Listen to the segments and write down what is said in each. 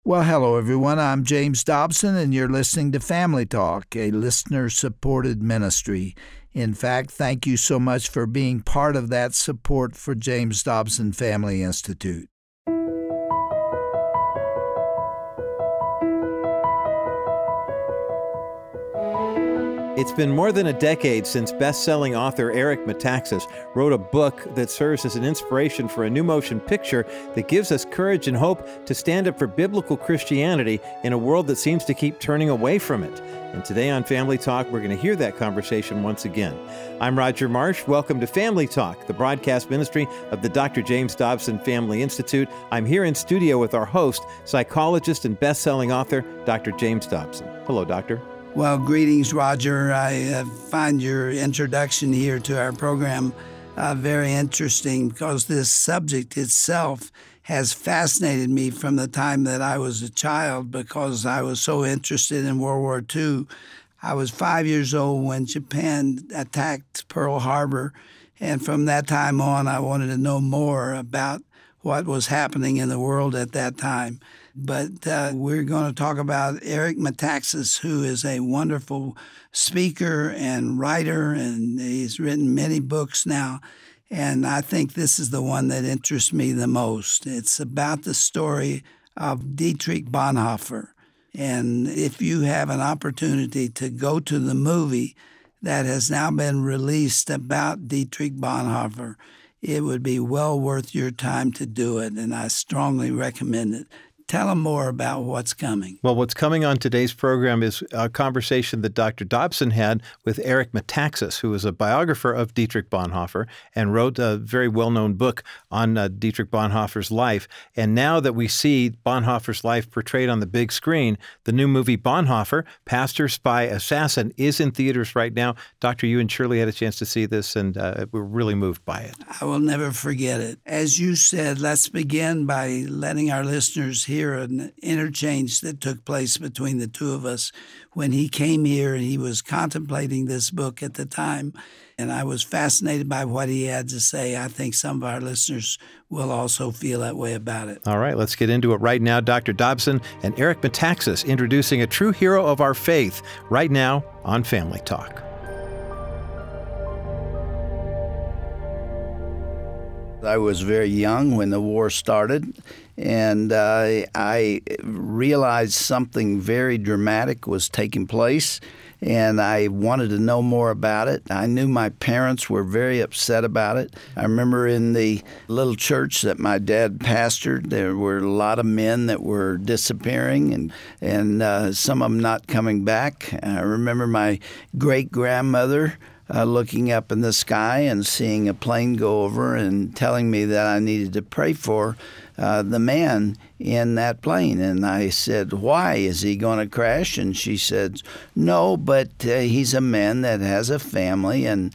Well, hello, everyone. I'm James Dobson, and you're listening to Family Talk, a listener-supported ministry. In fact, thank you so much for being part of that support for James Dobson Family Institute. It's been more than a decade since best-selling author Eric Metaxas wrote a book that serves as an inspiration for a new motion picture that gives us courage and hope to stand up for biblical Christianity in a world that seems to keep turning away from it. And today on Family Talk, we're going to hear that conversation once again. I'm Roger Marsh. Welcome to Family Talk, the broadcast ministry of the Dr. James Dobson Family Institute. I'm here in studio with our host, psychologist and best-selling author, Dr. James Dobson. Hello, Doctor. Well, greetings, Roger. I find your introduction here to our program very interesting because this subject itself has fascinated me from the time that I was a child because I was so interested in World War II. I was 5 years old when Japan attacked Pearl Harbor, and from that time on, I wanted to know more about what was happening in the world at that time. But we're going to talk about Eric Metaxas, who is a wonderful speaker and writer, and he's written many books now. And I think this is the one that interests me the most. It's about the story of Dietrich Bonhoeffer. And if you have an opportunity to go to the movie that has now been released about Dietrich Bonhoeffer, it would be well worth your time to do it, and I strongly recommend it. Tell them more about what's coming. Well, what's coming on today's program is a conversation that Dr. Dobson had with Eric Metaxas, who is a biographer of Dietrich Bonhoeffer and wrote a very well-known book on Dietrich Bonhoeffer's life. And now that we see Bonhoeffer's life portrayed on the big screen, the new movie Bonhoeffer, Pastor, Spy, Assassin, is in theaters right now. Doctor, you and Shirley had a chance to see this, and we're really moved by it. I will never forget it. As you said, let's begin by letting our listeners hear an interchange that took place between the two of us when he came here and he was contemplating this book at the time. And I was fascinated by what he had to say. I think some of our listeners will also feel that way about it. All right, let's get into it right now. Dr. Dobson and Eric Metaxas introducing a true hero of our faith right now on Family Talk. I was very young when the war started, and I realized something very dramatic was taking place, and I wanted to know more about it. I knew my parents were very upset about it. I remember in the little church that my dad pastored, there were a lot of men that were disappearing and some of them not coming back. I remember my great-grandmother looking up in the sky and seeing a plane go over and telling me that I needed to pray for the man in that plane. And I said, why? Is he going to crash? And she said, no, but he's a man that has a family and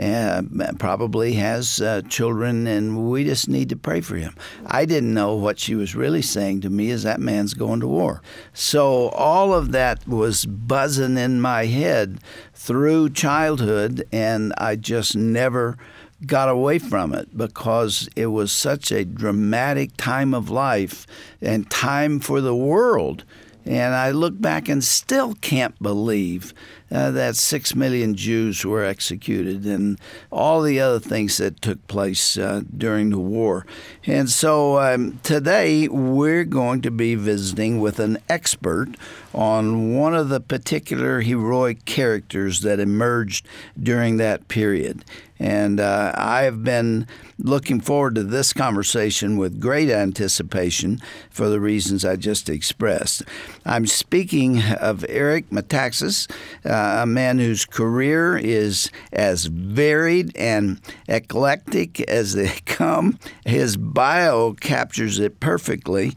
probably has children, and we just need to pray for him. I didn't know what she was really saying to me is that man's going to war. So all of that was buzzing in my head through childhood, and I just never got away from it because it was such a dramatic time of life and time for the world. And I look back and still can't believe that 6 million Jews were executed and all the other things that took place during the war. And so today we're going to be visiting with an expert on one of the particular heroic characters that emerged during that period. And I have been looking forward to this conversation with great anticipation for the reasons I just expressed. I'm speaking of Eric Metaxas, a man whose career is as varied and eclectic as they come. His bio captures it perfectly.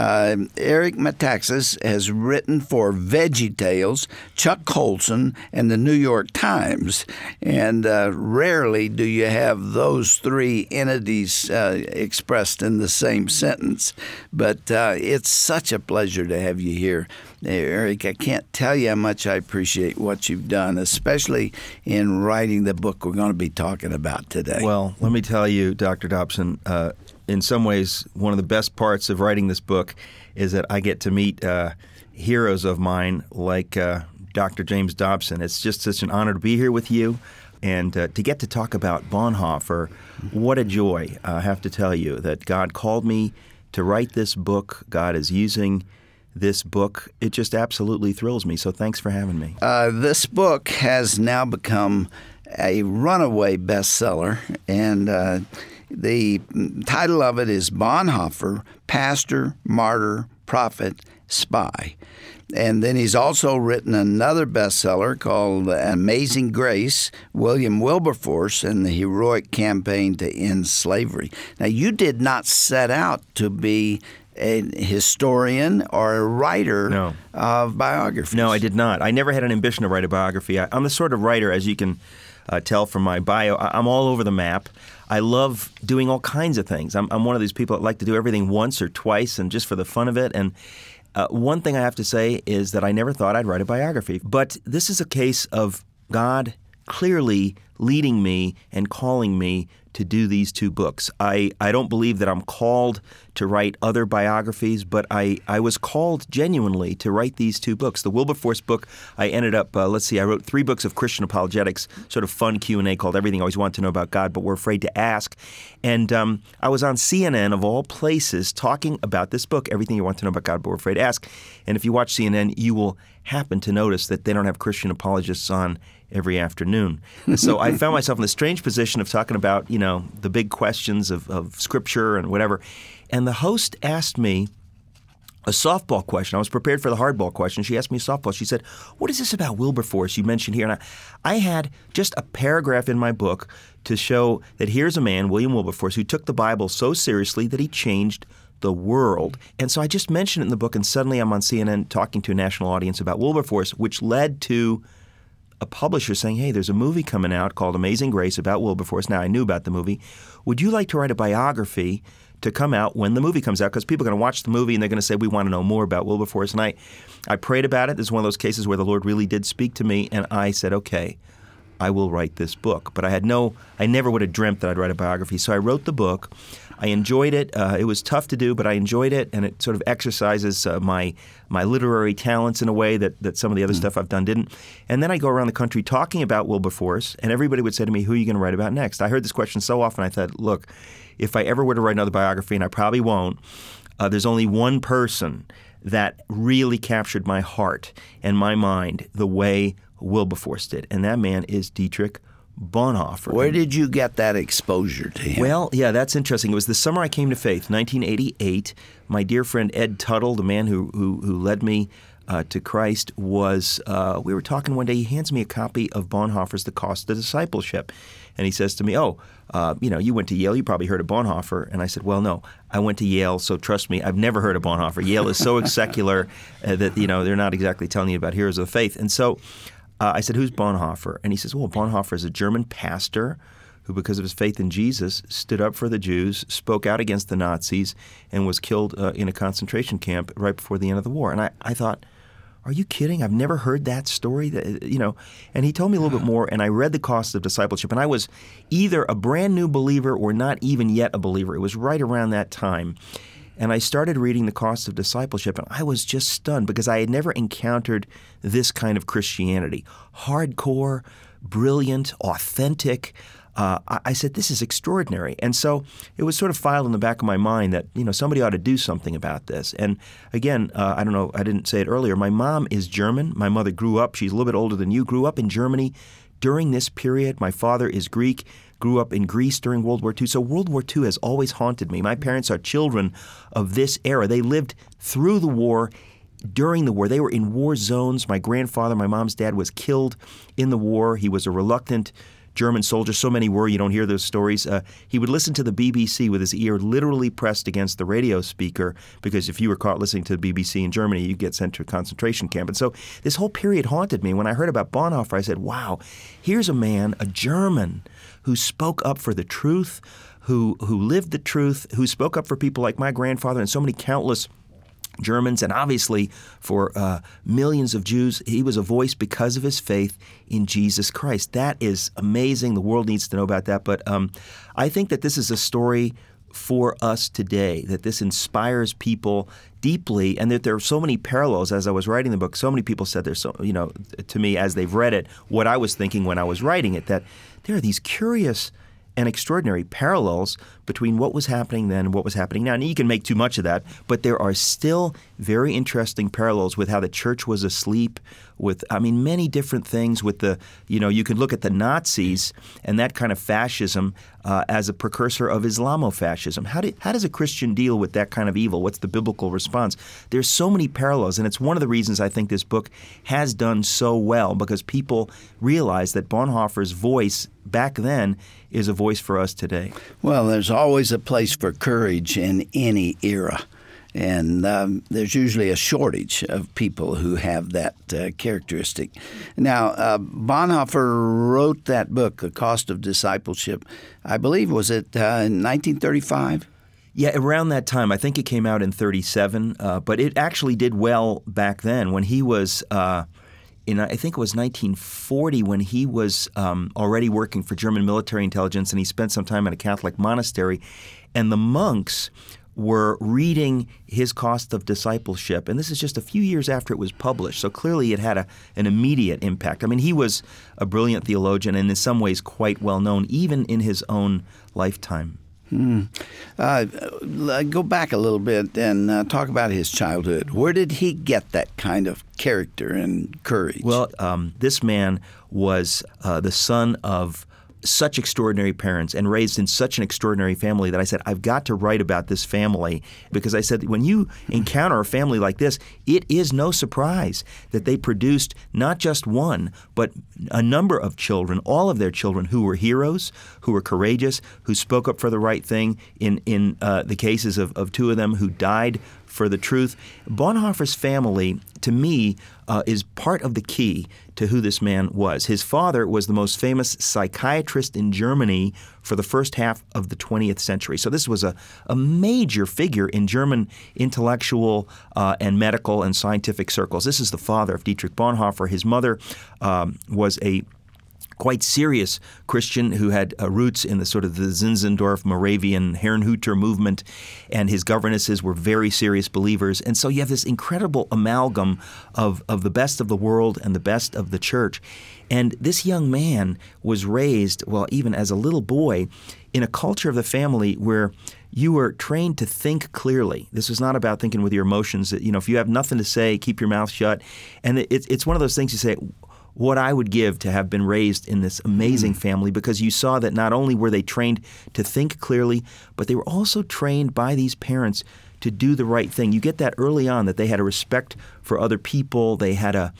Eric Metaxas has written for VeggieTales, Chuck Colson, and the New York Times. And rarely do you have those three entities expressed in the same sentence. But it's such a pleasure to have you here, Eric. I can't tell you how much I appreciate what you've done, especially in writing the book we're going to be talking about today. Well, let me tell you, Dr. Dobson, in some ways, one of the best parts of writing this book is that I get to meet heroes of mine like Dr. James Dobson. It's just such an honor to be here with you and to get to talk about Bonhoeffer. What a joy, I have to tell you, that God called me to write this book. God is using this book. It just absolutely thrills me. So thanks for having me. This book has now become a runaway bestseller, and the title of it is Bonhoeffer, Pastor, Martyr, Prophet, Spy. And then he's also written another bestseller called Amazing Grace, William Wilberforce and the Heroic Campaign to End Slavery. Now, you did not set out to be a historian or a writer of biographies. No, I did not. I never had an ambition to write a biography. I'm the sort of writer, as you can tell from my bio, I'm all over the map. I love doing all kinds of things. I'm one of these people that like to do everything once or twice and just for the fun of it. And one thing I have to say is that I never thought I'd write a biography. But this is a case of God clearly leading me and calling me to do these two books. I don't believe that I'm called to write other biographies, but I was called genuinely to write these two books. The Wilberforce book, I ended up, I wrote 3 books of Christian apologetics, sort of fun Q&A called Everything I Always Wanted to Know About God, but We're Afraid to Ask. And I was on CNN, of all places, talking about this book, Everything You Want to Know About God, but We're Afraid to Ask. And if you watch CNN, you will happen to notice that they don't have Christian apologists on every afternoon. So I found myself in the strange position of talking about, the big questions of Scripture and whatever. And the host asked me a softball question. I was prepared for the hardball question. She asked me a softball. She said, what is this about Wilberforce you mentioned here? And I had just a paragraph in my book to show that here's a man, William Wilberforce, who took the Bible so seriously that he changed the world. And so I just mentioned it in the book, and suddenly I'm on CNN talking to a national audience about Wilberforce, which led to a publisher saying, hey, there's a movie coming out called Amazing Grace about Wilberforce. Now, I knew about the movie. Would you like to write a biography to come out when the movie comes out? Because people are going to watch the movie and they're going to say, we want to know more about Wilberforce. And I prayed about it. This is one of those cases where the Lord really did speak to me, and I said, okay, I will write this book. But I never would have dreamt that I'd write a biography. So I wrote the book. I enjoyed it. It was tough to do, but I enjoyed it, and it sort of exercises my literary talents in a way that some of the other stuff I've done didn't. And then I go around the country talking about Wilberforce, and everybody would say to me, who are you going to write about next? I heard this question so often, I thought, look, if I ever were to write another biography, and I probably won't, there's only one person that really captured my heart and my mind the way Wilberforce did, and that man is Dietrich Bonhoeffer. Where did you get that exposure to him? Well, yeah, that's interesting. It was the summer I came to faith, 1988. My dear friend Ed Tuttle, the man who led me to Christ, was, we were talking one day, he hands me a copy of Bonhoeffer's The Cost of Discipleship. And he says to me, you went to Yale, you probably heard of Bonhoeffer. And I said, well, no, I went to Yale, so trust me, I've never heard of Bonhoeffer. Yale is so secular that, they're not exactly telling you about heroes of the faith. And so I said, who's Bonhoeffer? And he says, well, Bonhoeffer is a German pastor who, because of his faith in Jesus, stood up for the Jews, spoke out against the Nazis, and was killed in a concentration camp right before the end of the war. And I thought, are you kidding? I've never heard that story. And he told me a little bit more, and I read The Cost of Discipleship, and I was either a brand new believer or not even yet a believer. It was right around that time. And I started reading The Cost of Discipleship, and I was just stunned because I had never encountered this kind of Christianity. Hardcore, brilliant, authentic. I said, this is extraordinary. And so it was sort of filed in the back of my mind that, somebody ought to do something about this. And again, I don't know, I didn't say it earlier, my mom is German. My mother grew up, she's a little bit older than you, grew up in Germany during this period. My father is Greek, grew up in Greece during World War II. So World War II has always haunted me. My parents are children of this era. They lived through the war, during the war. They were in war zones. My grandfather, my mom's dad, was killed in the war. He was a reluctant German soldier. So many were, you don't hear those stories. He would listen to the BBC with his ear literally pressed against the radio speaker, because if you were caught listening to the BBC in Germany, you'd get sent to a concentration camp. And so this whole period haunted me. When I heard about Bonhoeffer, I said, wow, here's a man, a German, who spoke up for the truth, who lived the truth, who spoke up for people like my grandfather and so many countless Germans, and obviously for millions of Jews. He was a voice because of his faith in Jesus Christ. That is amazing. The world needs to know about that. But I think that this is a story for us today, that this inspires people deeply, and that there are so many parallels. As I was writing the book, so many people said there's to me as they've read it, what I was thinking when I was writing it, that there are these curious and extraordinary parallels between what was happening then and what was happening now. And you can make too much of that, but there are still very interesting parallels with how the church was asleep, with, many different things with the, you could look at the Nazis and that kind of fascism as a precursor of Islamofascism. How does a Christian deal with that kind of evil? What's the biblical response? There's so many parallels, and it's one of the reasons I think this book has done so well, because people realize that Bonhoeffer's voice back then is a voice for us today. Well, there's always a place for courage in any era. And there's usually a shortage of people who have that characteristic. Now, Bonhoeffer wrote that book, The Cost of Discipleship, I believe, was it in 1935? Yeah, around that time. I think it came out in 1937, but it actually did well back then when he was I think it was 1940 when he was already working for German military intelligence, and he spent some time in a Catholic monastery, and the monks were reading his Cost of Discipleship, and this is just a few years after it was published, so clearly it had an immediate impact. He was a brilliant theologian and in some ways quite well known, even in his own lifetime. Go back a little bit and talk about his childhood. Where did he get that kind of character and courage? Well, this man was the son of such extraordinary parents and raised in such an extraordinary family that I said, I've got to write about this family, because I said, when you encounter a family like this, it is no surprise that they produced not just one, but a number of children, all of their children who were heroes, who were courageous, who spoke up for the right thing in the cases of two of them who died for the truth. Bonhoeffer's family, to me, is part of the key to who this man was. His father was the most famous psychiatrist in Germany for the first half of the 20th century. So this was a major figure in German intellectual and medical and scientific circles. This is the father of Dietrich Bonhoeffer. His mother was a quite serious Christian who had roots in the sort of the Zinzendorf, Moravian, Herrnhuter movement, and his governesses were very serious believers. And so you have this incredible amalgam of the best of the world and the best of the church. And this young man was raised, well, even as a little boy, in a culture of the family where you were trained to think clearly. This was not about thinking with your emotions. If you have nothing to say, keep your mouth shut. And it's one of those things you say, what I would give to have been raised in this amazing family, because you saw that not only were they trained to think clearly, but they were also trained by these parents to do the right thing. You get that early on, that they had a respect for other people. They had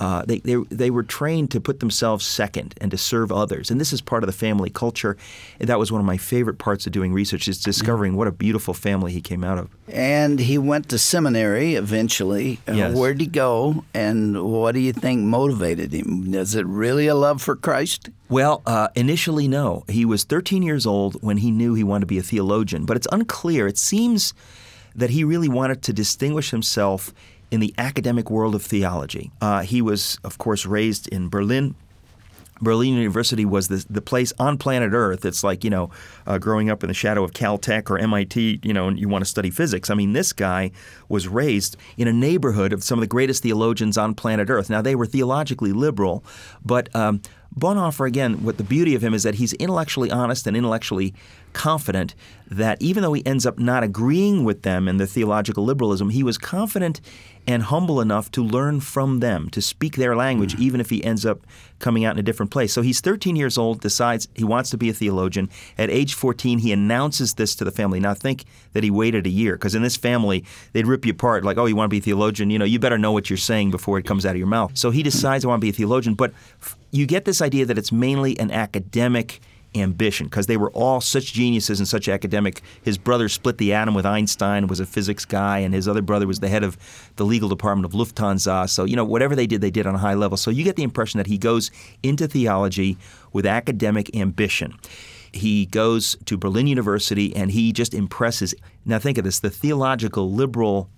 they were trained to put themselves second and to serve others. And this is part of the family culture. And that was one of my favorite parts of doing research, is discovering what a beautiful family he came out of. And he went to seminary eventually. Yes. Where'd he go, and what do you think motivated him? Is it really a love for Christ? Well, initially, no. He was 13 years old when he knew he wanted to be a theologian. But it's unclear. It seems that he really wanted to distinguish himself in the academic world of theology. He was, of course, raised in Berlin. Berlin University was the place on planet Earth. It's like, growing up in the shadow of Caltech or MIT, and you want to study physics. This guy was raised in a neighborhood of some of the greatest theologians on planet Earth. Now, they were theologically liberal, but Bonhoeffer, again, what the beauty of him is that he's intellectually honest and intellectually confident, that even though he ends up not agreeing with them in the theological liberalism, he was confident and humble enough to learn from them, to speak their language, even if he ends up coming out in a different place. So he's 13 years old, decides he wants to be a theologian. At age 14, he announces this to the family. Now think that he waited a year, because in this family, they'd rip you apart, like, oh, you want to be a theologian? You better know what you're saying before it comes out of your mouth. So he decides, I want to be a theologian. But you get this idea that it's mainly an academic ambition, because they were all such geniuses and such academic. His brother split the atom with Einstein, was a physics guy, and his other brother was the head of the legal department of Lufthansa. So, whatever they did on a high level. So you get the impression that he goes into theology with academic ambition. He goes to Berlin University, and he just impresses. Now think of this, the theological liberal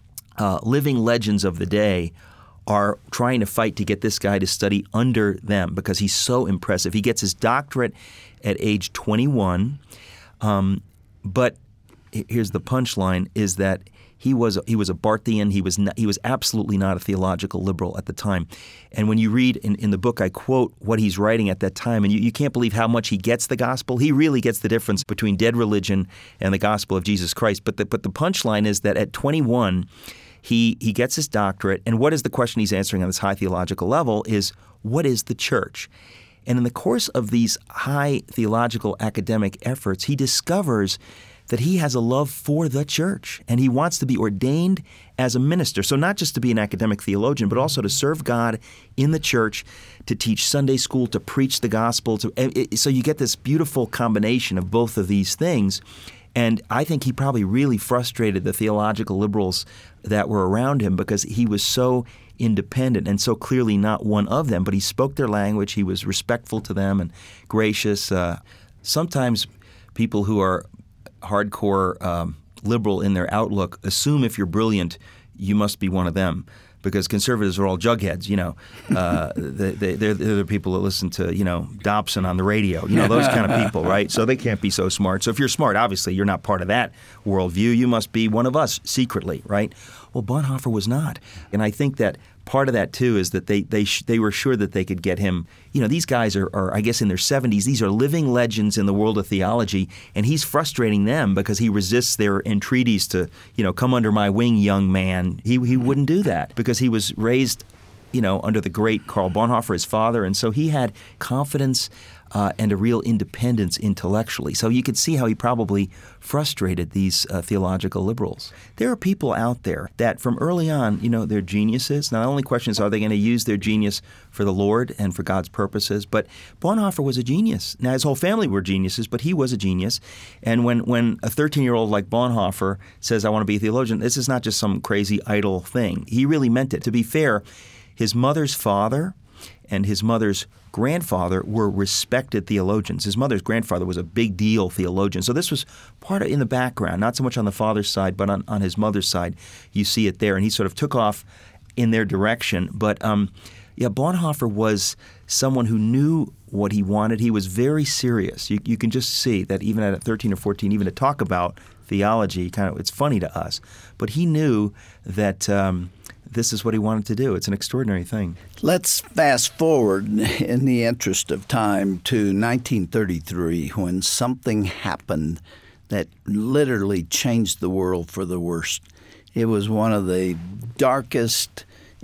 living legends of the day are trying to fight to get this guy to study under them, because he's so impressive. He gets his doctorate at age 21, But here's the punchline, is that he was a Barthian. He was absolutely not a theological liberal at the time. And when you read in the book, I quote what he's writing at that time, and you can't believe how much he gets the gospel. He really gets the difference between dead religion and the gospel of Jesus Christ. But the punchline is that at 21, he gets his doctorate, and what is the question he's answering on this high theological level is, what is the church? And in the course of these high theological academic efforts, he discovers that he has a love for the church, and he wants to be ordained as a minister. So not just to be an academic theologian, but also to serve God in the church, to teach Sunday school, to preach the gospel. So you get this beautiful combination of both of these things. And I think he probably really frustrated the theological liberals that were around him because he was so independent and so clearly not one of them. But he spoke their language. He was respectful to them and gracious. Sometimes people who are hardcore liberal in their outlook assume if you're brilliant, you must be one of them, because conservatives are all jugheads. They're the people that listen to Dobson on the radio. Those kind of people, right? So they can't be so smart. So if you're smart, obviously you're not part of that worldview. You must be one of us secretly, right? Well, Bonhoeffer was not, and I think that part of that too is that they were sure that they could get him. These guys are I guess in their 70s. These are living legends in the world of theology, and he's frustrating them because he resists their entreaties to come under my wing, young man. He wouldn't do that because he was raised under the great Karl Bonhoeffer, his father, and so he had confidence and a real independence intellectually. So you could see how he probably frustrated these theological liberals. There are people out there that from early on, they're geniuses. Now, the only question is, are they going to use their genius for the Lord and for God's purposes? But Bonhoeffer was a genius. Now, his whole family were geniuses, but he was a genius. And when a 13-year-old like Bonhoeffer says, I want to be a theologian, this is not just some crazy idle thing. He really meant it. To be fair, his mother's father and his mother's grandfather were respected theologians. His mother's grandfather was a big deal theologian. So this was part of in the background, not so much on the father's side, but on his mother's side. You see it there. And he sort of took off in their direction. But Bonhoeffer was someone who knew what he wanted. He was very serious. You can just see that even at 13 or 14, even to talk about theology, it's funny to us. But he knew that this is what he wanted to do. It's an extraordinary thing. Let's fast forward in the interest of time to 1933 when something happened that literally changed the world for the worst. It was one of the darkest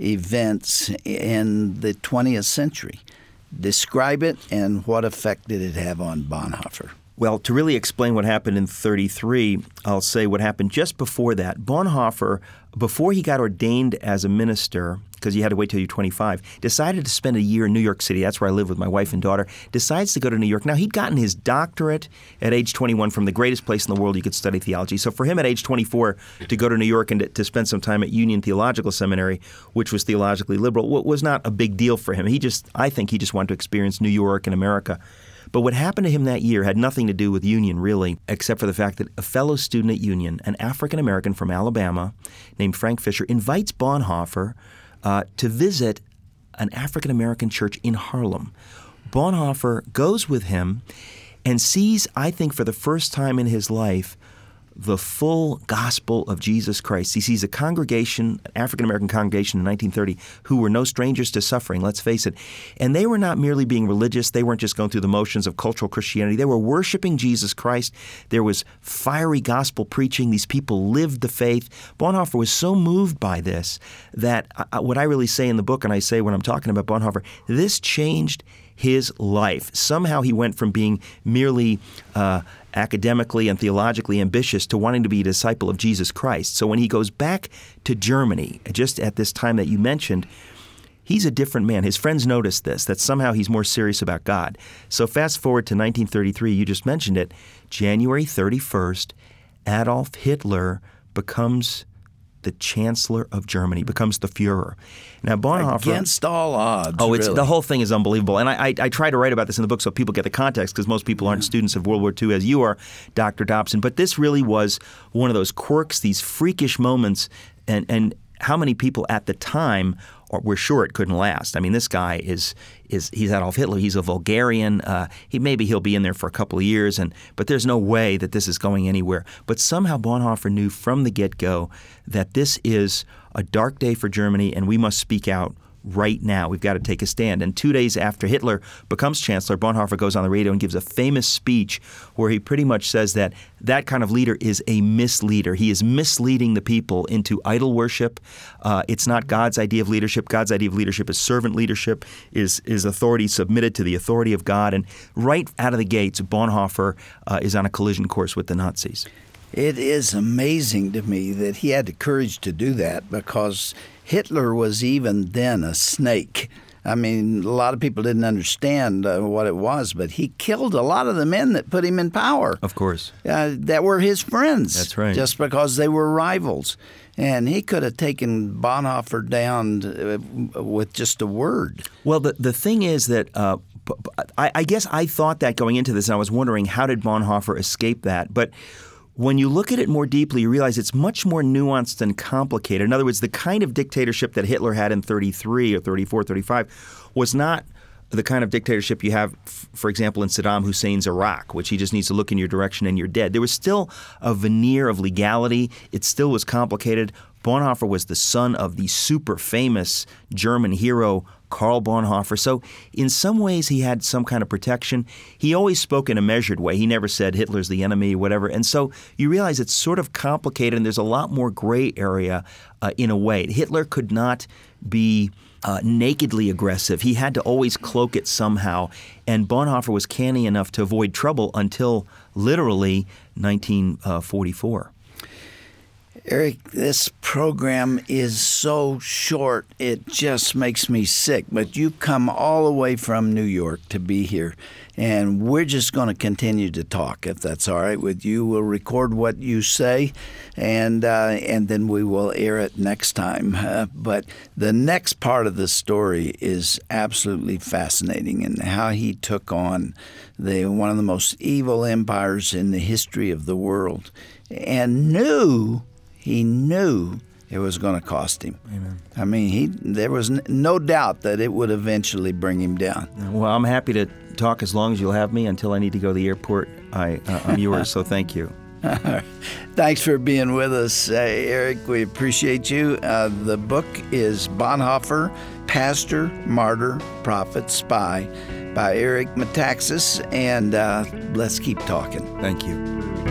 events in the 20th century. Describe it, and what effect did it have on Bonhoeffer? Well, to really explain what happened in 33, I'll say what happened just before that. Bonhoeffer, before he got ordained as a minister, because you had to wait till you're 25, decided to spend a year in New York City. That's where I live with my wife and daughter. Decides to go to New York. Now, he'd gotten his doctorate at age 21 from the greatest place in the world you could study theology. So for him at age 24 to go to New York and to spend some time at Union Theological Seminary, which was theologically liberal, was not a big deal for him. I think he just wanted to experience New York and America. But what happened to him that year had nothing to do with Union, really, except for the fact that a fellow student at Union, an African-American from Alabama named Frank Fisher, invites Bonhoeffer to visit an African-American church in Harlem. Bonhoeffer goes with him and sees, I think for the first time in his life, the full gospel of Jesus Christ. He sees a congregation, an African-American congregation in 1930, who were no strangers to suffering, let's face it. And they were not merely being religious. They weren't just going through the motions of cultural Christianity. They were worshiping Jesus Christ. There was fiery gospel preaching. These people lived the faith. Bonhoeffer was so moved by this that what I really say in the book, and I say when I'm talking about Bonhoeffer, this changed his life. Somehow he went from being merely academically and theologically ambitious to wanting to be a disciple of Jesus Christ. So when he goes back to Germany, just at this time that you mentioned, he's a different man. His friends notice this, that somehow he's more serious about God. So fast forward to 1933, you just mentioned it, January 31st, Adolf Hitler becomes the Chancellor of Germany, becomes the Fuhrer. Now, Bonhoeffer... Against all odds, really. The whole thing is unbelievable. And I try to write about this in the book so people get the context, because most people aren't students of World War II as you are, Dr. Dobson. But this really was one of those quirks, these freakish moments. And how many people at the time were sure it couldn't last? I mean, this guy he's Adolf Hitler. He's a vulgarian. He'll be in there for a couple of years, but there's no way that this is going anywhere. But somehow Bonhoeffer knew from the get-go that this is a dark day for Germany, and we must speak out right now. We've got to take a stand. And 2 days after Hitler becomes chancellor, Bonhoeffer goes on the radio and gives a famous speech where he pretty much says that kind of leader is a misleader. He is misleading the people into idol worship. It's not God's idea of leadership. God's idea of leadership is servant leadership, is authority submitted to the authority of God. And right out of the gates, Bonhoeffer is on a collision course with the Nazis. It is amazing to me that he had the courage to do that, because Hitler was even then a snake. I mean, a lot of people didn't understand what it was, but he killed a lot of the men that put him in power. Of course. That were his friends. That's right. Just because they were rivals. And he could have taken Bonhoeffer down with just a word. Well, the thing is that I guess I thought that going into this, and I was wondering, how did Bonhoeffer escape that? But when you look at it more deeply, you realize it's much more nuanced and complicated. In other words, the kind of dictatorship that Hitler had in 33 or 34, 35 was not the kind of dictatorship you have, for example, in Saddam Hussein's Iraq, which he just needs to look in your direction and you're dead. There was still a veneer of legality. It still was complicated. Bonhoeffer was the son of the super famous German hero Karl Bonhoeffer. So in some ways he had some kind of protection. He always spoke in a measured way. He never said Hitler's the enemy, whatever. And so you realize it's sort of complicated, and there's a lot more gray area in a way. Hitler could not be nakedly aggressive. He had to always cloak it somehow. And Bonhoeffer was canny enough to avoid trouble until literally 1944. Eric, this program is so short, it just makes me sick. But you come all the way from New York to be here, and we're just going to continue to talk, if that's all right with you. We'll record what you say, and then we will air it next time. But the next part of the story is absolutely fascinating, and how he took on one of the most evil empires in the history of the world, and he knew it was going to cost him. Amen. I mean, there was no doubt that it would eventually bring him down. Well, I'm happy to talk as long as you'll have me. Until I need to go to the airport, I'm yours, so thank you. Thanks for being with us, Eric. We appreciate you. The book is Bonhoeffer, Pastor, Martyr, Prophet, Spy, by Eric Metaxas, and let's keep talking. Thank you.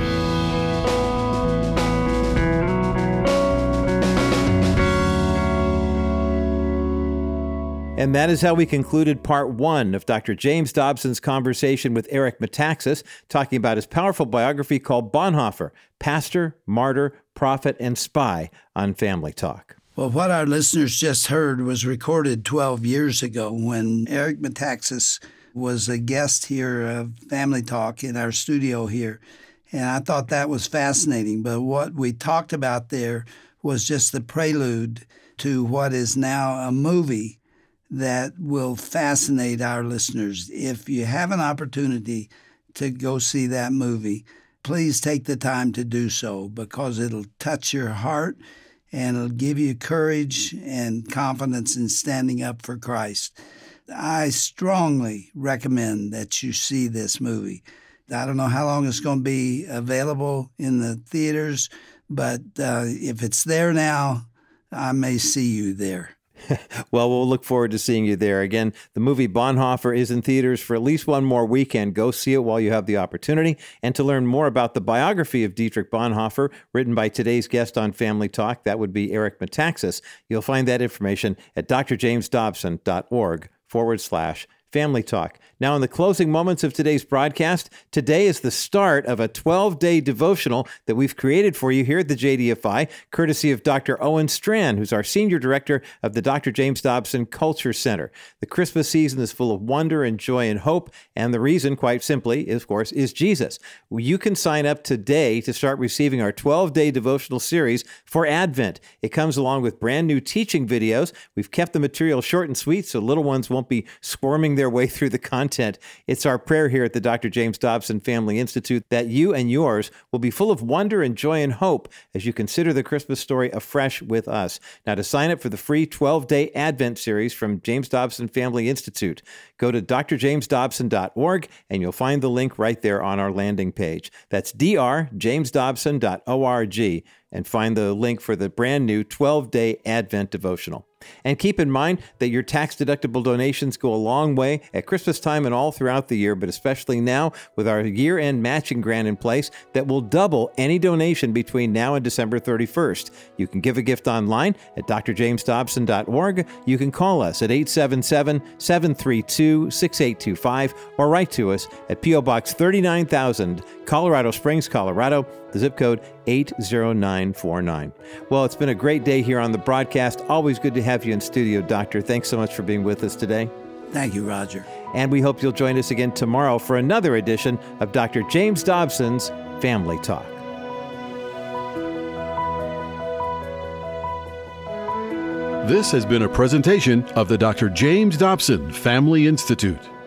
And that is how we concluded part one of Dr. James Dobson's conversation with Eric Metaxas, talking about his powerful biography called Bonhoeffer, Pastor, Martyr, Prophet, and Spy on Family Talk. Well, what our listeners just heard was recorded 12 years ago when Eric Metaxas was a guest here of Family Talk in our studio here. And I thought that was fascinating. But what we talked about there was just the prelude to what is now a movie that will fascinate our listeners. If you have an opportunity to go see that movie, please take the time to do so, because it'll touch your heart and it'll give you courage and confidence in standing up for Christ. I strongly recommend that you see this movie. I don't know how long it's going to be available in the theaters, but if it's there now, I may see you there. Well, we'll look forward to seeing you there. Again, the movie Bonhoeffer is in theaters for at least one more weekend. Go see it while you have the opportunity. And to learn more about the biography of Dietrich Bonhoeffer, written by today's guest on Family Talk, that would be Eric Metaxas, you'll find that information at drjamesdobson.org/Family Talk. Now, in the closing moments of today's broadcast, today is the start of a 12-day devotional that we've created for you here at the JDFI, courtesy of Dr. Owen Strand, who's our Senior Director of the Dr. James Dobson Culture Center. The Christmas season is full of wonder and joy and hope, and the reason, quite simply, is, of course, is Jesus. You can sign up today to start receiving our 12-day devotional series for Advent. It comes along with brand new teaching videos. We've kept the material short and sweet so little ones won't be squirming their their way through the content. It's our prayer here at the Dr. James Dobson Family Institute that you and yours will be full of wonder and joy and hope as you consider the Christmas story afresh with us. Now, to sign up for the free 12-day Advent series from James Dobson Family Institute, go to drjamesdobson.org and you'll find the link right there on our landing page. That's drjamesdobson.org, and find the link for the brand new 12-day Advent devotional. And keep in mind that your tax-deductible donations go a long way at Christmas time and all throughout the year, but especially now with our year-end matching grant in place that will double any donation between now and December 31st. You can give a gift online at drjamesdobson.org. You can call us at 877-732-6825 or write to us at P.O. Box 39,000, Colorado Springs, Colorado, the zip code 80949. Well, it's been a great day here on the broadcast. Always good to have you in studio, Doctor. Thanks so much for being with us today. Thank you, Roger. And we hope you'll join us again tomorrow for another edition of Dr. James Dobson's Family Talk. This has been a presentation of the Dr. James Dobson Family Institute.